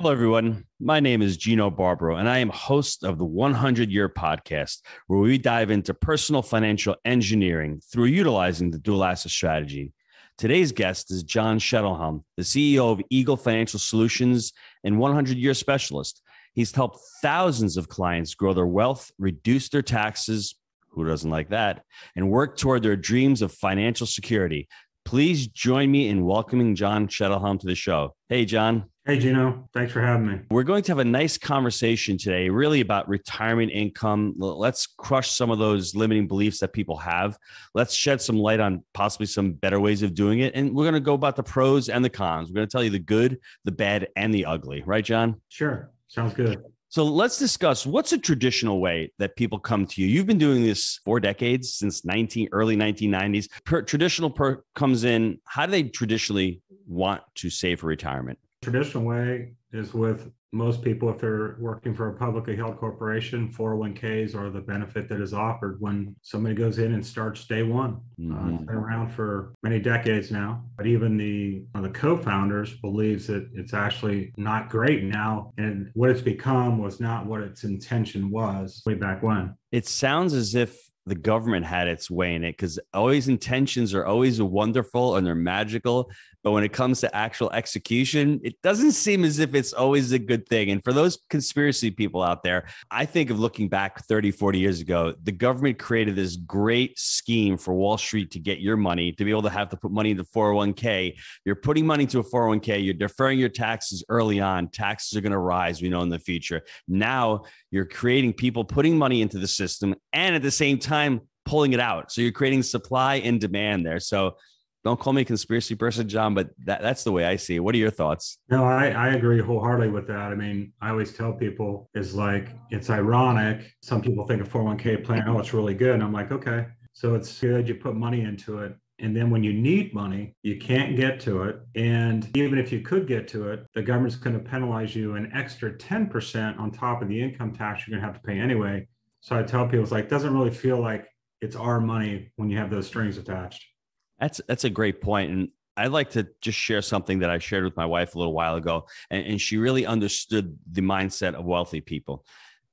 Hello, everyone. My name is Gino Barbaro, and I am host of the 100 Year Podcast, where we dive into personal financial engineering through utilizing the dual asset strategy. Today's guest is John Shedelhelm, the CEO of Eagle Financial Solutions and 100 Year Specialist. He's helped thousands of clients grow their wealth, reduce their taxes, who doesn't like that, and work toward their dreams of financial security. Please join me in welcoming John Shedelhelm to the show. Hey, John. Hey, Gino. Thanks for having me. We're going to have a nice conversation today, really about retirement income. Let's crush some of those limiting beliefs that people have. Let's shed some light on possibly some better ways of doing it. And we're going to go about the pros and the cons. We're going to tell you the good, the bad, and the ugly. Right, John? Sure. Sounds good. So let's discuss what's a traditional way that people come to you. You've been doing this 4 decades, since early 1990s. Traditional comes in. How do they traditionally want to save for retirement? Traditional way is with most people, if they're working for a publicly held corporation, 401ks are the benefit that is offered when somebody goes in and starts day one. It's been around for many decades now, but even the co-founders believes that it's actually not great now, and what it's become was not what its intention was way back when. It sounds as if the government had its way in it, because always intentions are always wonderful and they're magical. But when it comes to actual execution, it doesn't seem as if it's always a good thing. And for those conspiracy people out there, I think of looking back 30, 40 years ago, the government created this great scheme for Wall Street to get your money, to be able to have to put money into 401k. You're putting money into a 401k, you're deferring your taxes early on. Taxes are going to rise, we know, in the future. Now you're creating people putting money into the system and at the same time pulling it out. So you're creating supply and demand there. So don't call me a conspiracy person, John, but that's the way I see it. What are your thoughts? No, I agree wholeheartedly with that. I mean, I always tell people it's ironic. Some people think a 401k plan, oh, it's really good. And I'm like, okay, so it's good. You put money into it. And then when you need money, you can't get to it. And even if you could get to it, the government's going to penalize you an extra 10% on top of the income tax you're going to have to pay anyway. So I tell people, it doesn't really feel like it's our money when you have those strings attached. That's a great point. And I'd like to just share something that I shared with my wife a little while ago. And she really understood the mindset of wealthy people.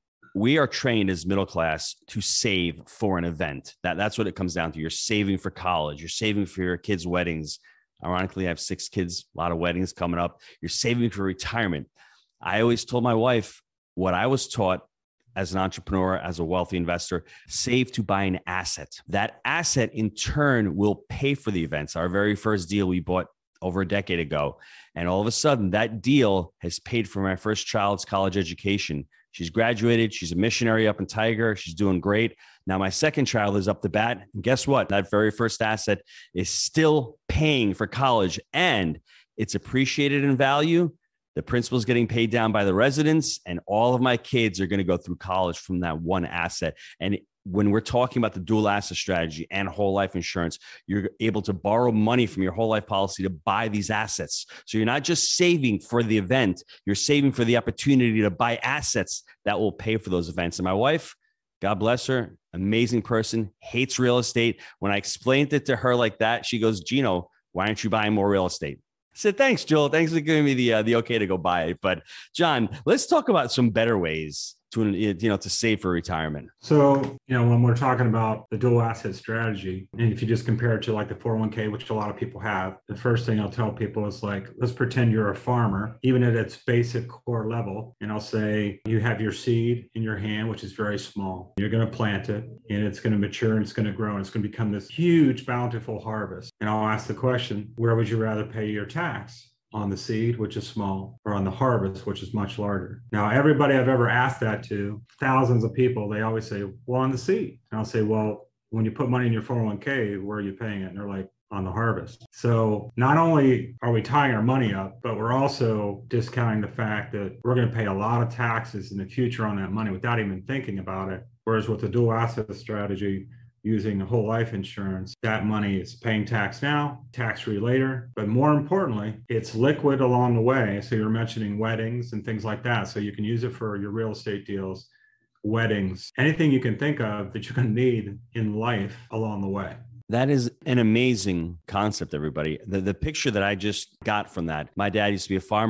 We are trained as middle class to save for an event. That's what it comes down to. You're saving for college. You're saving for your kids' weddings. Ironically, I have 6 kids, a lot of weddings coming up. You're saving for retirement. I always told my wife what I was taught as an entrepreneur, as a wealthy investor: save to buy an asset. That asset in turn will pay for the events. Our very first deal we bought over a decade ago. And all of a sudden that deal has paid for my first child's college education. She's graduated. She's a missionary up in Tiger. She's doing great. Now my second child is up to bat. And guess what? That very first asset is still paying for college, and it's appreciated in value. The principal's getting paid down by the residents, and all of my kids are going to go through college from that one asset. And when we're talking about the dual asset strategy and whole life insurance, you're able to borrow money from your whole life policy to buy these assets. So you're not just saving for the event, you're saving for the opportunity to buy assets that will pay for those events. And my wife, God bless her, amazing person, hates real estate. When I explained it to her like that, she goes, Gino, why aren't you buying more real estate? I said, thanks, Joel. Thanks for giving me the okay to go buy it. But John, let's talk about some better ways to save for retirement. So, when we're talking about the dual asset strategy, and if you just compare it to like the 401k, which a lot of people have, the first thing I'll tell people is let's pretend you're a farmer, even at its basic core level. And I'll say you have your seed in your hand, which is very small. You're going to plant it, and it's going to mature, and it's going to grow, and it's going to become this huge, bountiful harvest. And I'll ask the question, where would you rather pay your tax? On the seed, which is small, or on the harvest, which is much larger? Now, everybody I've ever asked that to, thousands of people, they always say, well, on the seed. And I'll say, well, when you put money in your 401k, where are you paying it? And they're like, on the harvest. So not only are we tying our money up, but we're also discounting the fact that we're going to pay a lot of taxes in the future on that money without even thinking about it. Whereas with the dual asset strategy, using whole life insurance, that money is paying tax now, tax-free later, but more importantly, it's liquid along the way. So you're mentioning weddings and things like that. So you can use it for your real estate deals, weddings, anything you can think of that you're going to need in life along the way. That is an amazing concept, everybody. The picture that I just got from that, my dad used to be a farmer,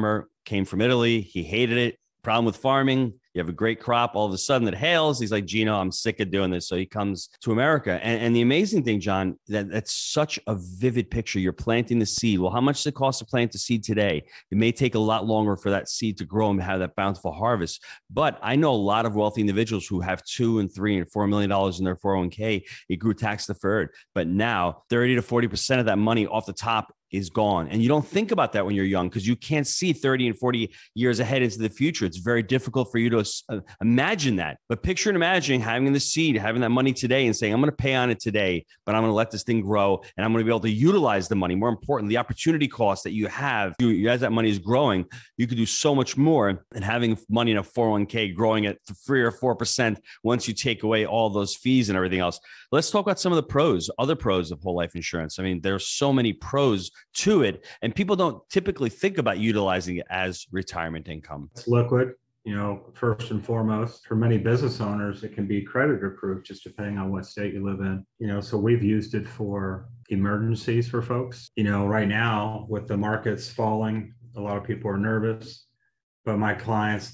came from Italy. He hated it. Problem with farming. You have a great crop. All of a sudden it hails. He's like, Gino, I'm sick of doing this. So he comes to America. And the amazing thing, John, that's such a vivid picture. You're planting the seed. Well, how much does it cost to plant the seed today? It may take a lot longer for that seed to grow and have that bountiful harvest. But I know a lot of wealthy individuals who have $2 and $3 and $4 million in their 401k. It grew tax deferred. But now 30 to 40% of that money off the top is gone. And you don't think about that when you're young because you can't see 30 and 40 years ahead into the future. It's very difficult for you to imagine that. But picture and imagine having the seed, having that money today and saying, I'm going to pay on it today, but I'm going to let this thing grow and I'm going to be able to utilize the money. More important, the opportunity cost that you have as that money is growing, you could do so much more than having money in a 401k growing at 3 or 4% once you take away all those fees and everything else. Let's talk about some of the pros, other pros of whole life insurance. I mean, there's so many pros to it, and people don't typically think about utilizing it as retirement income. It's liquid, first and foremost. For many business owners, it can be creditor proof, just depending on what state you live in. So we've used it for emergencies for folks. Right now with the markets falling, a lot of people are nervous, but our clients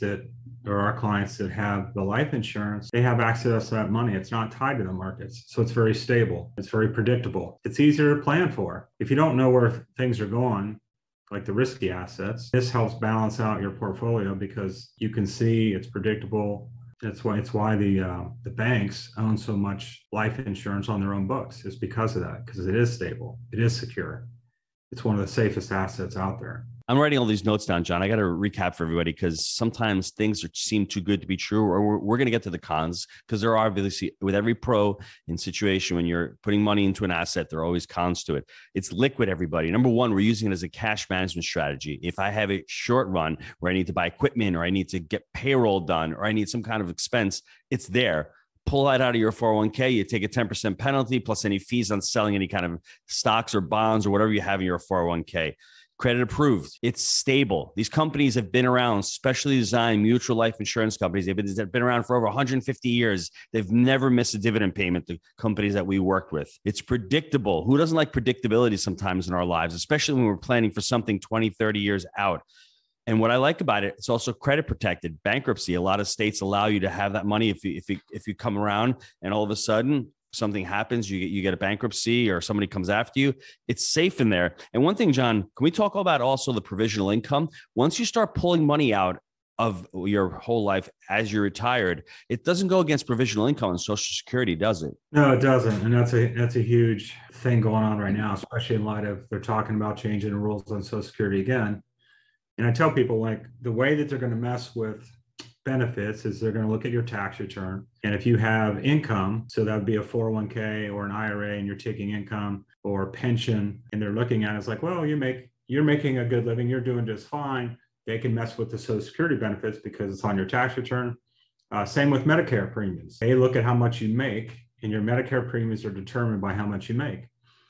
that have the life insurance, they have access to that money. It's not tied to the markets. So it's very stable. It's very predictable. It's easier to plan for. If you don't know where things are going, like the risky assets, this helps balance out your portfolio because you can see it's predictable. It's why the banks own so much life insurance on their own books. It's because of that, because it is stable. It is secure. It's one of the safest assets out there. I'm writing all these notes down, John. I got to recap for everybody because sometimes things seem too good to be true, or we're going to get to the cons because there are obviously with every pro in situation when you're putting money into an asset, there are always cons to it. It's liquid, everybody. Number one, we're using it as a cash management strategy. If I have a short run where I need to buy equipment or I need to get payroll done or I need some kind of expense, it's there. Pull that out of your 401k, you take a 10% penalty plus any fees on selling any kind of stocks or bonds or whatever you have in your 401k. Credit approved. It's stable. These companies have been around, specially designed mutual life insurance companies. They've been around for over 150 years. They've never missed a dividend payment, the companies that we worked with. It's predictable. Who doesn't like predictability sometimes in our lives, especially when we're planning for something 20, 30 years out? And what I like about it, it's also credit protected. Bankruptcy, a lot of states allow you to have that money if you come around and all of a sudden something happens, you get a bankruptcy or somebody comes after you, it's safe in there. And one thing, John, can we talk about also the provisional income? Once you start pulling money out of your whole life as you're retired, it doesn't go against provisional income on Social Security, does it? No, it doesn't. And that's a huge thing going on right now, especially in light of they're talking about changing the rules on Social Security again. And I tell people, like, the way that they're going to mess with benefits is they're going to look at your tax return. And if you have income, so that would be a 401k or an IRA and you're taking income or pension, and they're looking at it, it's like, well, you're making a good living, you're doing just fine. They can mess with the Social Security benefits because it's on your tax return. Same with Medicare premiums. They look at how much you make, and your Medicare premiums are determined by how much you make.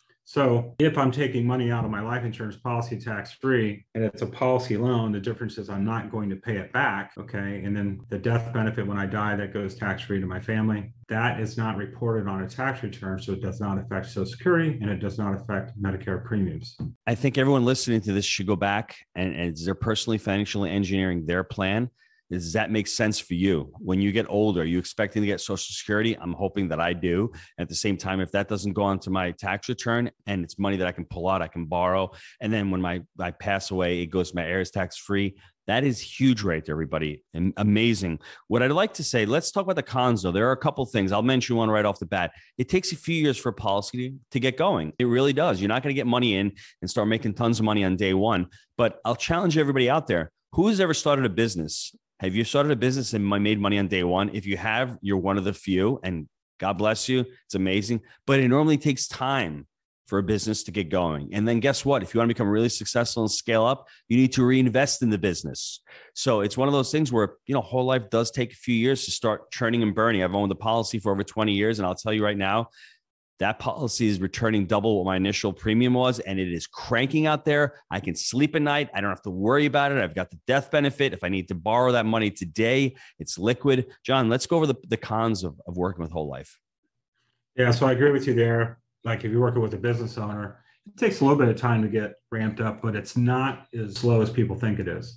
So if I'm taking money out of my life insurance policy tax-free and it's a policy loan, the difference is I'm not going to pay it back, okay? And then the death benefit when I die, that goes tax-free to my family. That is not reported on a tax return, so it does not affect Social Security and it does not affect Medicare premiums. I think everyone listening to this should go back and they're personally financially engineering their plan. Does that make sense for you? When you get older, are you expecting to get Social Security? I'm hoping that I do. At the same time, if that doesn't go onto my tax return and it's money that I can pull out, I can borrow. And then when I pass away, it goes to my heirs tax free. That is huge right there, everybody. And amazing. What I'd like to say, let's talk about the cons, though. There are a couple of things. I'll mention one right off the bat. It takes a few years for a policy to get going. It really does. You're not going to get money in and start making tons of money on day one. But I'll challenge everybody out there. Who has ever started a business? Have you started a business and made money on day one? If you have, you're one of the few, and God bless you. It's amazing. But it normally takes time for a business to get going. And then guess what? If you want to become really successful and scale up, you need to reinvest in the business. So it's one of those things where, whole life does take a few years to start churning and burning. I've owned the policy for over 20 years. And I'll tell you right now, that policy is returning double what my initial premium was, and it is cranking out there. I can sleep at night. I don't have to worry about it. I've got the death benefit. If I need to borrow that money today, it's liquid. John, let's go over the cons of working with whole life. Yeah, so I agree with you there. Like if you're working with a business owner, it takes a little bit of time to get ramped up, but it's not as slow as people think it is.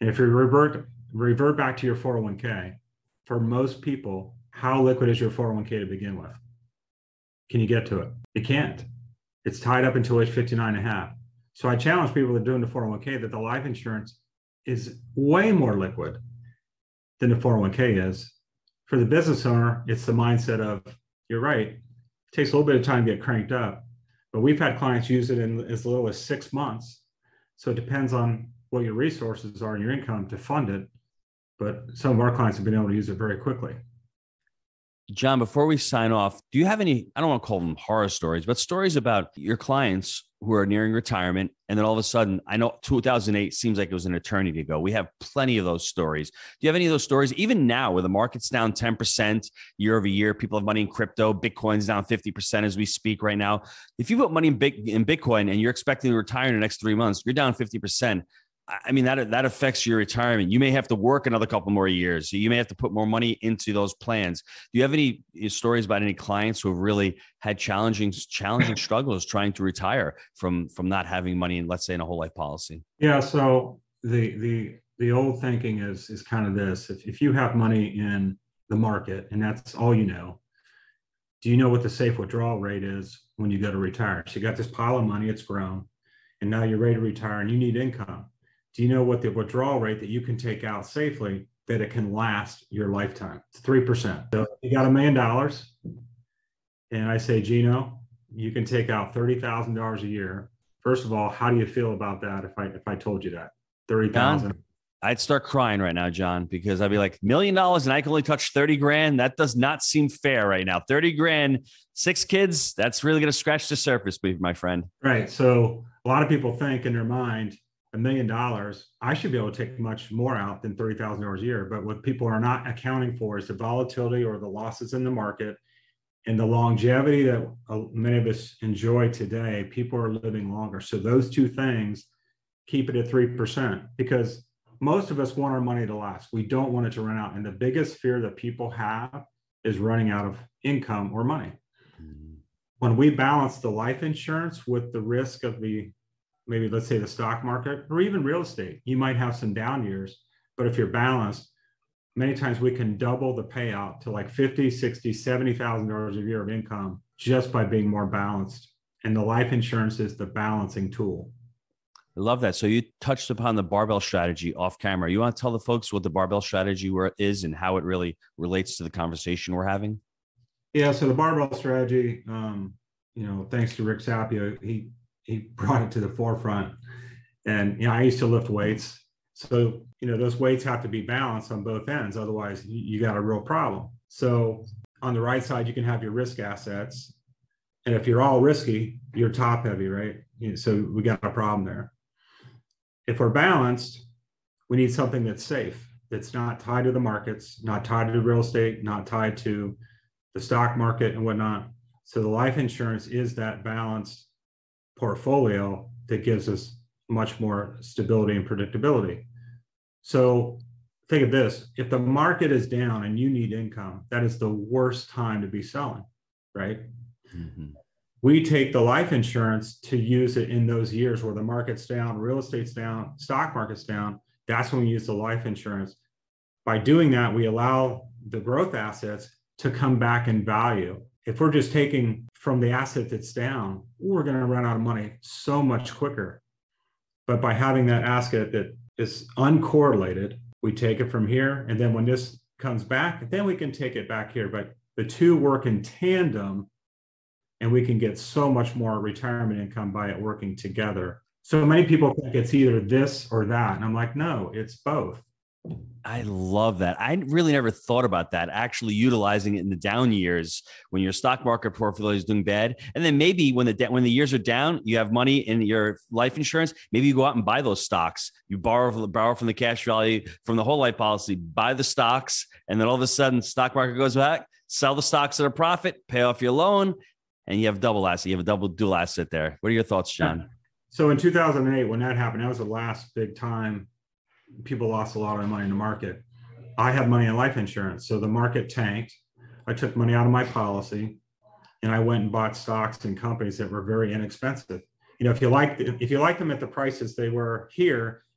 And if you revert back to your 401k, for most people, how liquid is your 401k to begin with? Can you get to it? You can't. It's tied up until age 59 and a half. So I challenge people that are doing the 401k that the life insurance is way more liquid than the 401k is. For the business owner, it's the mindset of, you're right, it takes a little bit of time to get cranked up, but we've had clients use it in as little as 6 months. So it depends on what your resources are and your income to fund it. But some of our clients have been able to use it very quickly. John, before we sign off, do you have any, I don't want to call them horror stories, but stories about your clients who are nearing retirement? And then all of a sudden, I know 2008 seems like it was an eternity ago. We have plenty of those stories. Do you have any of those stories? Even now, where the market's down 10% year over year, people have money in crypto, Bitcoin's down 50% as we speak right now. If you put money in Bitcoin and you're expecting to retire in the next 3 months, you're down 50%. I mean, that affects your retirement. You may have to work another couple more years. So you may have to put more money into those plans. Do you have any stories about any clients who have really had challenging struggles trying to retire from not having money in, let's say, in a whole life policy? Yeah. So the old thinking is kind of this: if you have money in the market and that's all you know, do you know what the safe withdrawal rate is when you go to retire? So you got this pile of money, it's grown, and now you're ready to retire and you need income. Do you know what the withdrawal rate that you can take out safely that it can last your lifetime? It's 3%. So you got $1 million, and I say, Gino, you can take out $30,000 a year. First of all, how do you feel about that if I told you that? 30,000. I'd start crying right now, John, because I'd be like, $1 million and I can only touch 30 grand. That does not seem fair right now. 30 grand, 6 kids, that's really going to scratch the surface, my friend. Right. So a lot of people think in their mind, $1 million, I should be able to take much more out than $30,000 a year. But what people are not accounting for is the volatility or the losses in the market and the longevity that many of us enjoy today. People are living longer. So those two things keep it at 3%, because most of us want our money to last. We don't want it to run out. And the biggest fear that people have is running out of income or money. Mm-hmm. When we balance the life insurance with the risk of maybe let's say the stock market or even real estate, you might have some down years, but if you're balanced, many times we can double the payout to like $50,000, $60,000, $70,000 a year of income just by being more balanced. And the life insurance is the balancing tool. I love that. So you touched upon the barbell strategy off camera. You want to tell the folks what the barbell strategy is and how it really relates to the conversation we're having? Yeah. So the barbell strategy, thanks to Rick Sapio, he brought it to the forefront. And, I used to lift weights. So, those weights have to be balanced on both ends. Otherwise, you got a real problem. So on the right side, you can have your risk assets. And if you're all risky, you're top heavy, right? So we got a problem there. If we're balanced, we need something that's safe, that's not tied to the markets, not tied to real estate, not tied to the stock market and whatnot. So the life insurance is that balanced portfolio that gives us much more stability and predictability. So think of this: if the market is down and you need income, that is the worst time to be selling, right? Mm-hmm. We take the life insurance to use it in those years where the market's down, real estate's down, stock market's down. That's when we use the life insurance. By doing that, we allow the growth assets to come back in value. If we're just taking from the asset that's down, we're going to run out of money so much quicker. But by having that asset that is uncorrelated, we take it from here. And then when this comes back, then we can take it back here. But the two work in tandem, and we can get so much more retirement income by it working together. So many people think it's either this or that. And I'm like, no, it's both. I love that. I really never thought about that, actually utilizing it in the down years when your stock market portfolio is doing bad. And then maybe when the years are down, you have money in your life insurance. Maybe you go out and buy those stocks. You borrow from the cash value from the whole life policy, buy the stocks. And then all of a sudden, stock market goes back, sell the stocks at a profit, pay off your loan, and you have double asset. You have a double dual asset there. What are your thoughts, John? So in 2008, when that happened, that was the last big time people lost a lot of money in the market. I had money in life insurance. So the market tanked. I took money out of my policy and I went and bought stocks and companies that were very inexpensive. If you like them at the prices they were here,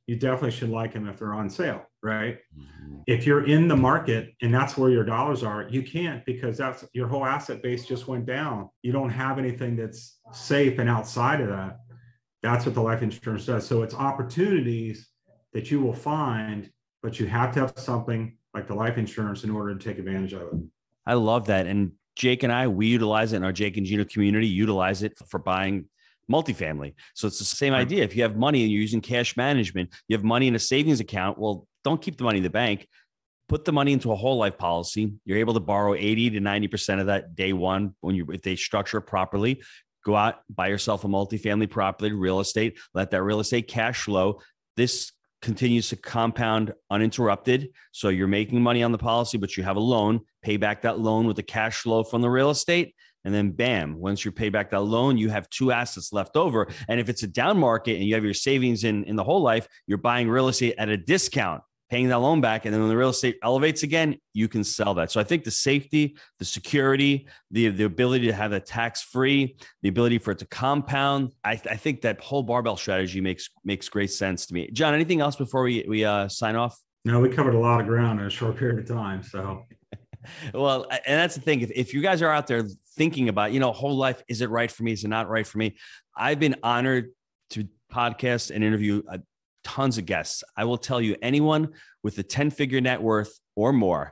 you definitely should like them if they're on sale, right? Mhm. If you're in the market and that's where your dollars are, you can't, because that's your whole asset base just went down. You don't have anything that's safe and outside of that. That's what the life insurance does. So it's opportunities that you will find, but you have to have something like the life insurance in order to take advantage of it. I love that. And Jake and I, we utilize it in our Jake and Gino community, utilize it for buying multifamily. So it's the same idea. If you have money and you're using cash management, you have money in a savings account, well, don't keep the money in the bank. Put the money into a whole life policy. You're able to borrow 80 to 90% of that day one if they structure it properly. Go out, buy yourself a multifamily property, real estate, let that real estate cash flow. This continues to compound uninterrupted. So you're making money on the policy, but you have a loan, pay back that loan with the cash flow from the real estate. And then bam, once you pay back that loan, you have two assets left over. And if it's a down market and you have your savings in the whole life, you're buying real estate at a discount, paying that loan back. And then when the real estate elevates again, you can sell that. So I think the safety, the security, the ability to have that tax-free, the ability for it to compound, I think that whole barbell strategy makes great sense to me. John, anything else before we sign off? No, we covered a lot of ground in a short period of time. So, well, and that's the thing. If you guys are out there thinking about, whole life, is it right for me? Is it not right for me? I've been honored to podcast and interview tons of guests. I will tell you, anyone with a 10-figure net worth or more,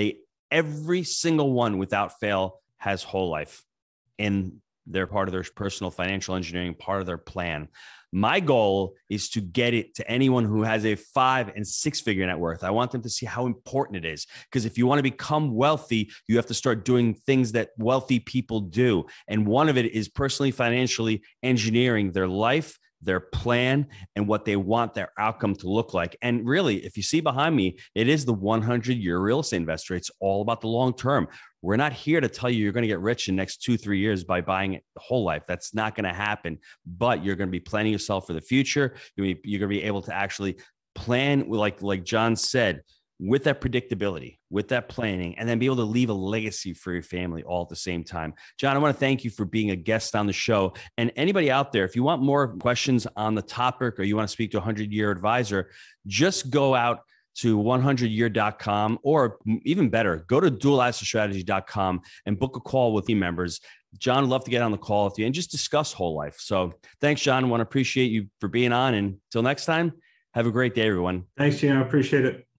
every single one without fail has whole life in their part of their personal financial engineering, part of their plan. My goal is to get it to anyone who has a 5- and 6-figure net worth. I want them to see how important it is, because if you want to become wealthy, you have to start doing things that wealthy people do. And one of it is personally, financially engineering their life, their plan, and what they want their outcome to look like. And really, if you see behind me, it is the 100-year real estate investor. It's all about the long term. We're not here to tell you you're going to get rich in the next 2-3 years by buying it the whole life. That's not going to happen, but you're going to be planning yourself for the future. You're going to be able to actually plan, like John said, with that predictability, with that planning, and then be able to leave a legacy for your family all at the same time. John, I want to thank you for being a guest on the show. And anybody out there, if you want more questions on the topic or you want to speak to a 100-year advisor, just go out to 100year.com, or even better, go to dualassetstrategy.com and book a call with team members. John, I'd love to get on the call with you and just discuss whole life. So thanks, John. I want to appreciate you for being on. And until next time, have a great day, everyone. Thanks, Gino. I appreciate it.